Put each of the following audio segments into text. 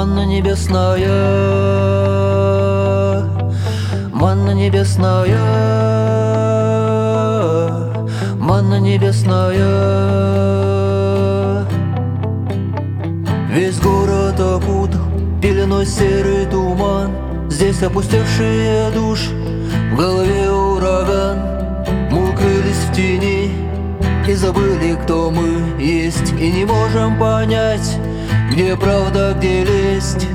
Манна небесная, манна небесная, манна небесная. Весь город окутал пеленой серый туман. Здесь опустевшие души, в голове ураган. Мы укрылись в тени и забыли, кто мы есть, и не можем понять, где правда, где лесть.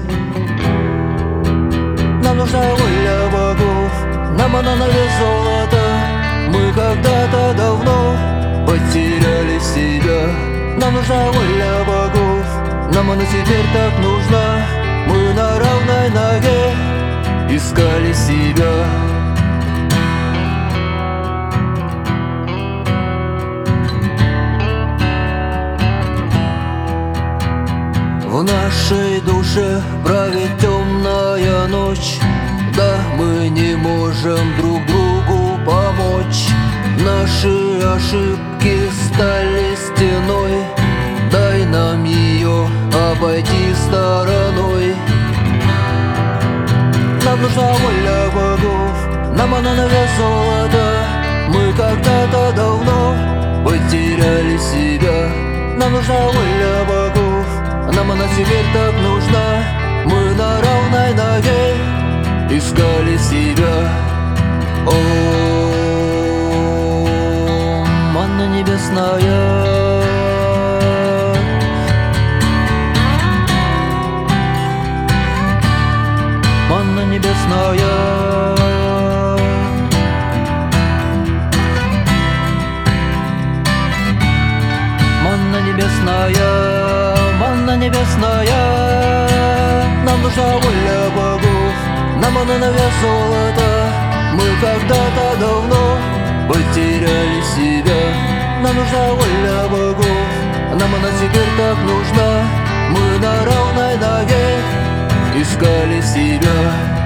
Нам нужна воля богов, нам она на вес золота. Мы когда-то давно потеряли себя. Нам нужна воля богов, нам она теперь так нужна. Мы на равной ноге искали себя. В нашей душе правит темная ночь. Да, мы не можем друг другу помочь. Наши ошибки стали стеной. Дай нам ее обойти стороной. Нам нужна воля богов, нам она на вес золота. Мы когда-то давно потеряли себя. Нам нужна воля богов, нам она теперь так нужна. Мы на равной ноге искали себя. О, манна небесная, манна небесная, манна небесная, манна небесная. Нам нужна воля богов, нам она на вес золота. Мы когда-то давно потеряли себя. Нам нужна воля богов, нам она теперь так нужна. Мы на равной ноге искали себя.